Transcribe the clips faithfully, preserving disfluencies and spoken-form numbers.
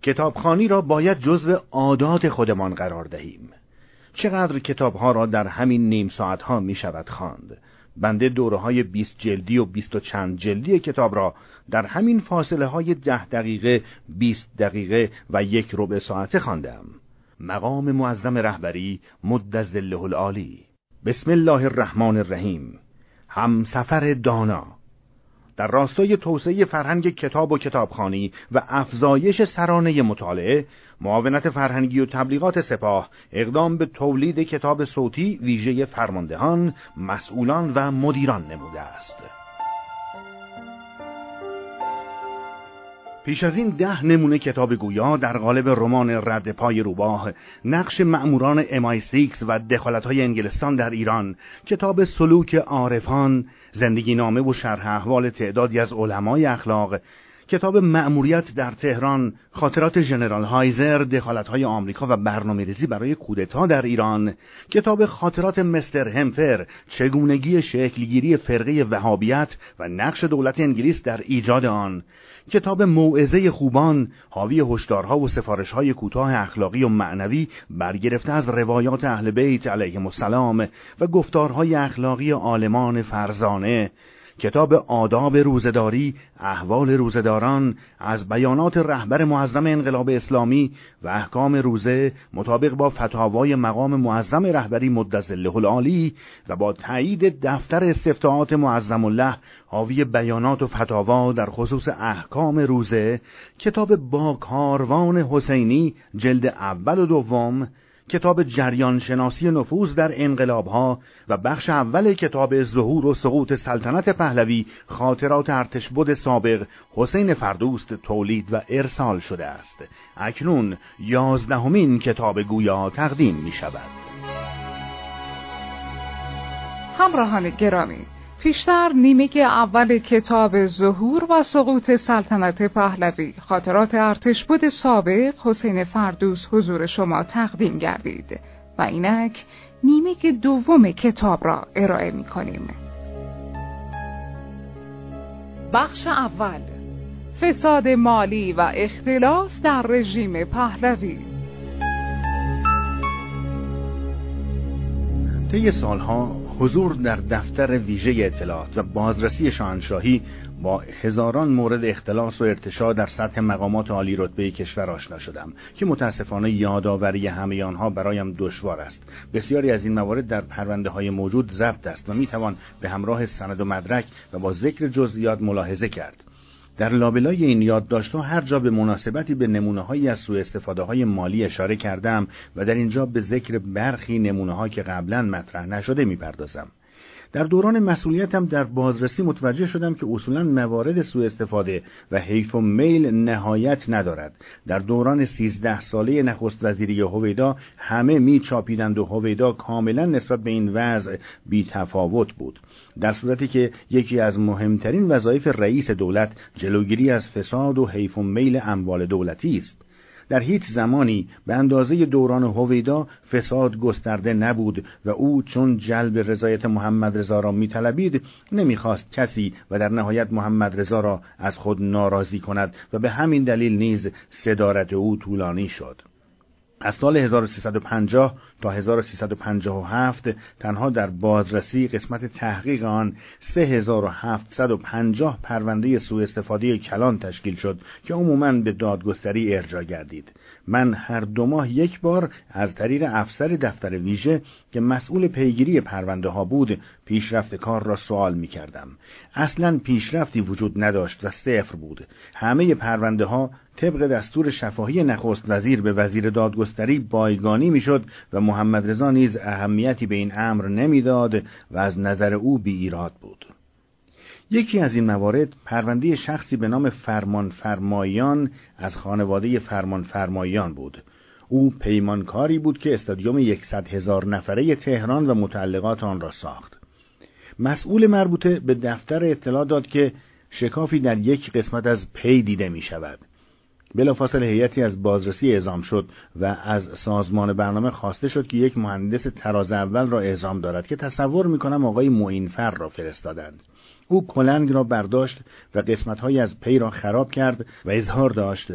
کتابخوانی را باید جزو عادات خودمان قرار دهیم. چقدر کتابها را در همین نیم ساعتها می شود خواند. بنده دوره های بیست جلدی و بیست و چند جلدی کتاب را در همین فاصله های ده دقیقه، بیست دقیقه و یک ربع ساعته خواندم. مقام معظم رهبری مد ظله العالی. بسم الله الرحمن الرحیم. همسفر دانا. در راستای توسعه فرهنگ کتاب و کتابخوانی و افزایش سرانه مطالعه، معاونت فرهنگی و تبلیغات سپاه اقدام به تولید کتاب صوتی ویژه فرماندهان، مسئولان و مدیران نموده است. پیش از این ده نمونه کتاب گویا در قالب رمان رد پای روباه، نقش مأموران ام آی سیکس و دخالت‌های انگلستان در ایران، کتاب سلوک عارفان، زندگی نامه و شرح احوال تعدادی از علمای اخلاق، کتاب مأموریت در تهران، خاطرات ژنرال هایزر، دخالت‌های آمریکا و برنامه‌ریزی برای کودتا در ایران، کتاب خاطرات مستر همفر، چگونگی شکلگیری فرقه وهابیت و نقش دولت انگلیس در ایجاد آن، کتاب موعظه خوبان، حاوی هشدارها و سفارش‌های کوتاه اخلاقی و معنوی برگرفته از روایات اهل بیت علیهم السلام و گفتارهای اخلاقی عالمان فرزانه، کتاب آداب روزه‌داری، احوال روزه‌داران از بیانات رهبر معظم انقلاب اسلامی و احکام روزه مطابق با فتاوای مقام معظم رهبری مد ظله العالی و با تایید دفتر استفتاءات معظم الله حاوی بیانات و فتاوا در خصوص احکام روزه، کتاب با کاروان حسینی جلد اول و دوم، کتاب جریان شناسی نفوذ در انقلاب‌ها و بخش اول کتاب ظهور و سقوط سلطنت پهلوی، خاطرات ارتشبد سابق حسین فردوست تولید و ارسال شده است. اکنون یازدهمین کتاب گویا تقدیم می شود. همراهان گرامی، پیشتر نیمه اول کتاب ظهور و سقوط سلطنت پهلوی، خاطرات ارتشبد سابق حسین فردوست حضور شما تقدیم گردید و اینک نیمه دوم کتاب را ارائه می کنیم. بخش اول: فساد مالی و اختلاس در رژیم پهلوی. طی سالها حضور در دفتر ویژه اطلاعات و بازرسی شاهنشاهی با هزاران مورد اختلاس و ارتشاء در سطح مقامات عالی رتبه کشور آشنا شدم که متاسفانه یادآوری همه آنها برایم دشوار است. بسیاری از این موارد در پرونده های موجود ضبط است و میتوان به همراه سند و مدرک و با ذکر جزئیات ملاحظه کرد. در لابلای این یادداشت‌ها هر جا به مناسبتی به نمونه‌هایی از سوء استفاده‌های مالی اشاره کردم و در اینجا به ذکر برخی نمونه‌ها که قبلاً مطرح نشده می‌پردازم. در دوران مسئولیتم در بازرسی متوجه شدم که اصولاً موارد سوء استفاده و حیف و میل نهایت ندارد. در دوران سیزده ساله نخست وزیری هویدا همه می چاپیدند و هویدا کاملاً نسبت به این وضع بی تفاوت بود، در صورتی که یکی از مهمترین وظایف رئیس دولت جلوگیری از فساد و حیف و میل اموال دولتی است. در هیچ زمانی به اندازه دوران هویدا فساد گسترده نبود و او چون جلب رضایت محمد رضا را می‌طلبید نمی‌خواست کسی و در نهایت محمد رضا را از خود ناراضی کند و به همین دلیل نیز صدارت او طولانی شد. از سال هزار و سیصد و پنجاه تا هزار و سیصد و پنجاه و هفت تنها در بازرسی قسمت تحقیق آن سه هزار و هفتصد و پنجاه پرونده سوء استفاده کلان تشکیل شد که عموماً به دادگستری ارجاع گردید. من هر دو ماه یک بار از طریق افسر دفتر ویژه که مسئول پیگیری پرونده ها بود پیشرفت کار را سوال می کردم. اصلاً پیشرفتی وجود نداشت و صفر بود. همه پرونده ها طبق دستور شفاهی نخست وزیر به وزیر دادگستری بایگانی میشد و محمد رضا نیز اهمیتی به این امر نمیداد و از نظر او بی ایراد بود. یکی از این موارد پرونده شخصی به نام فرمان فرمایان از خانواده فرمان فرمایان بود. او پیمانکاری بود که استادیوم یکصد هزار نفره تهران و متعلقات آن را ساخت. مسئول مربوطه به دفتر اطلاع داد که شکافی در یک قسمت از پی دیده می شود. بلافاصله هیئتی از بازرسی اعزام شد و از سازمان برنامه خواسته شد که یک مهندس تراز اول را اعزام دارد که تصور میکنم آقای معینفر را فرستادند. او کلنگ را برداشت و قسمت‌هایی از پی را خراب کرد و اظهار داشت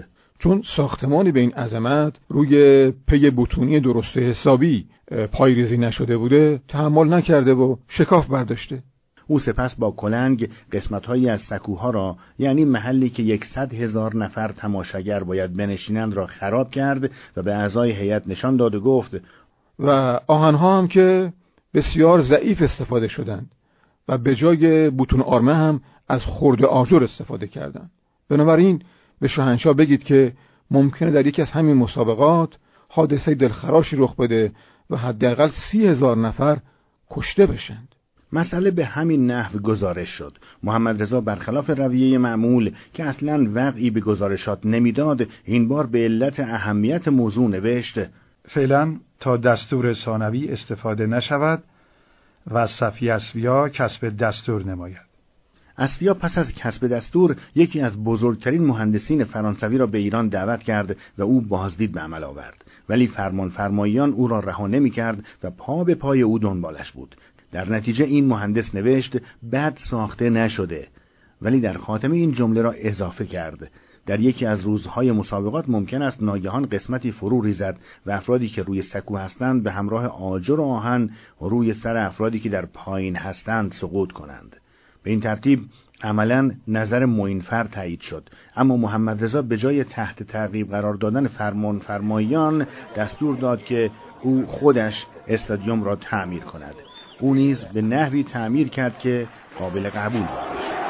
چون ساختمانی به این عظمت روی پی بتونی درست حسابی پایریزی نشده بوده تحمل نکرده و شکاف برداشته. او سپس با کلنگ قسمت‌هایی از سکوها را، یعنی محلی که یکصد هزار نفر تماشاگر باید بنشینند، را خراب کرد و به اعضای هیئت نشان داد و گفت و آهن‌ها هم که بسیار ضعیف استفاده شدند و به جای بوتون آرمه هم از خرده آجر استفاده کردند. بنابراین به شاهنشاه بگید که ممکنه در یکی از همین مسابقات حادثه دلخراشی رخ بده و حداقل سی هزار نفر کشته بشند. مسئله به همین نحو گزارش شد. محمد رضا برخلاف رویه معمول که اصلاً وقعی به گزارشات نمیداد، این بار به علت اهمیت موضوع نوشت: فعلا تا دستور ثانوی استفاده نشود و صفی اصفیا کسب دستور نماید. اصفیا پس از کسب دستور یکی از بزرگترین مهندسین فرانسوی را به ایران دعوت کرد و او بازدید به عمل آورد، ولی فرمان فرماییان او را رها نمی‌کرد و پا به پای او دنبالش بود. در نتیجه این مهندس نوشت بد ساخته نشده، ولی در خاتمه این جمله را اضافه کرد: در یکی از روزهای مسابقات ممکن است ناگهان قسمتی فرو ریزد و افرادی که روی سکو هستند به همراه آجر و آهن روی سر افرادی که در پایین هستند سقوط کنند. به این ترتیب عملاً نظر معینفر تایید شد، اما محمد رضا به جای تحت تعقیب قرار دادن فرمان فرماییان دستور داد که او خودش استادیوم را تعمیر کند. او نیز به نحوی تعمیر کرد که قابل قبول واقع شد.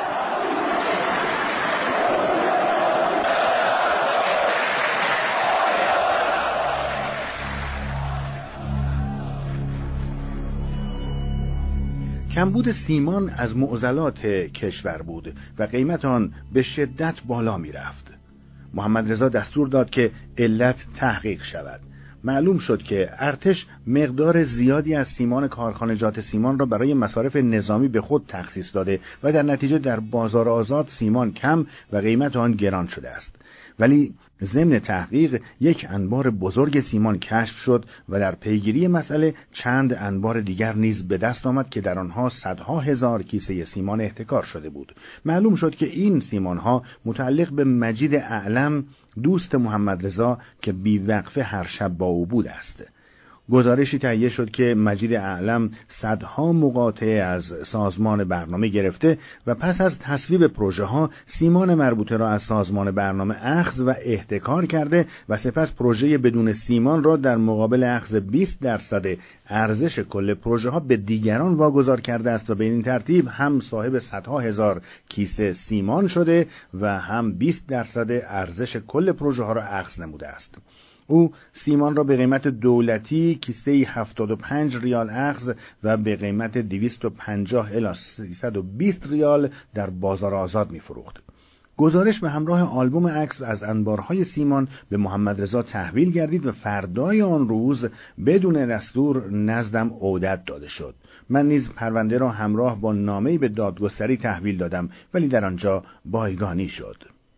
کمبود سیمان از معضلات کشور بود و قیمت آن به شدت بالا می رفت. محمد رضا دستور داد که علت تحقیق شود. معلوم شد که ارتش مقدار زیادی از سیمان کارخانجات سیمان را برای مصارف نظامی به خود تخصیص داده و در نتیجه در بازار آزاد سیمان کم و قیمت آن گران شده است. ولی ضمن تحقیق یک انبار بزرگ سیمان کشف شد و در پیگیری مسئله چند انبار دیگر نیز به دست آمد که در آنها صدها هزار کیسه سیمان احتکار شده بود. معلوم شد که این سیمانها متعلق به مجید اعلم، دوست محمد رضا که بیوقفه هر شب با او بود است. گزارشی تهیه شد که مجید اعلم صدها مقاطعه از سازمان برنامه گرفته و پس از تصویب پروژه ها سیمان مربوطه را از سازمان برنامه اخذ و احتکار کرده و سپس پروژه بدون سیمان را در مقابل اخذ بیست درصد ارزش کل پروژه ها به دیگران واگذار کرده است و به این ترتیب هم صاحب صدها هزار کیسه سیمان شده و هم بیست درصد ارزش کل پروژه ها را اخذ نموده است. او سیمان را به قیمت دولتی کیسه هفتاد و پنج ریال اخذ و به قیمت دویست و پنجاه الی سیصد و بیست ریال در بازار آزاد می فروخت. گزارش به همراه آلبوم عکس از انبارهای سیمان به محمد رضا تحویل گردید و فردای آن روز بدون دستور نزدم عودت داده شد. من نیز پرونده را همراه با نامه‌ای به دادگستری تحویل دادم، ولی در آنجا بایگانی شد.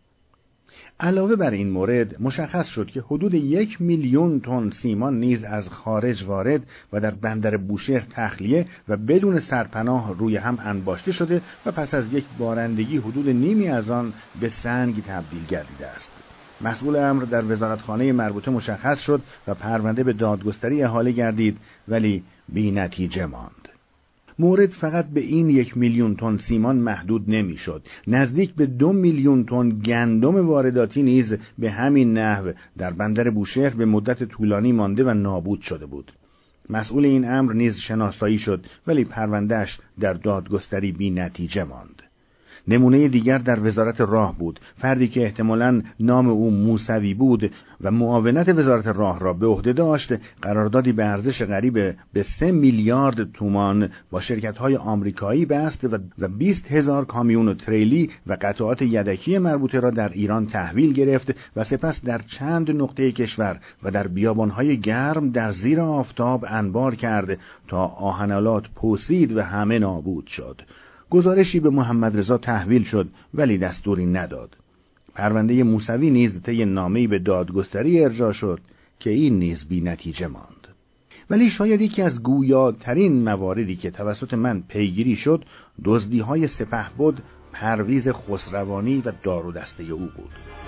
علاوه بر این مورد مشخص شد که حدود یک میلیون تن سیمان نیز از خارج وارد و در بندر بوشهر تخلیه و بدون سرپناه روی هم انباشته شده و پس از یک بارندگی حدود نیمی از آن به سنگ تبدیل گردیده است. مسئول امر در وزارتخانه مربوطه مشخص شد و پرونده به دادگستری احاله گردید، ولی بی نتیجه ماند. مورد فقط به این یک میلیون تن سیمان محدود نمیشد. نزدیک به دو میلیون تن گندم وارداتی نیز به همین نحو در بندر بوشهر به مدت طولانی مانده و نابود شده بود. مسئول این امر نیز شناسایی شد، ولی پروندهش در دادگستری بی نتیجه ماند. نمونه دیگر در وزارت راه بود. فردی که احتمالاً نام او موسوی بود و معاونت وزارت راه را به عهده داشت، قراردادی به ارزش قریب به سه میلیارد تومان با شرکت‌های آمریکایی بست و بیست هزار کامیون و تریلی و قطعات یدکی مربوطه را در ایران تحویل گرفت و سپس در چند نقطه کشور و در بیابان‌های گرم در زیر آفتاب انبار کرد تا آهنالات پوسید و همه نابود شد. گزارشی به محمد رضا تحویل شد، ولی دستوری نداد. پرونده موسوی نیز طی نامه‌ای به دادگستری ارجاع شد که این نیز بی نتیجه ماند. ولی شاید یکی از گویاترین مواردی که توسط من پیگیری شد، دزدی‌های سپهبد پرویز خسروانی و دار و دسته او بود.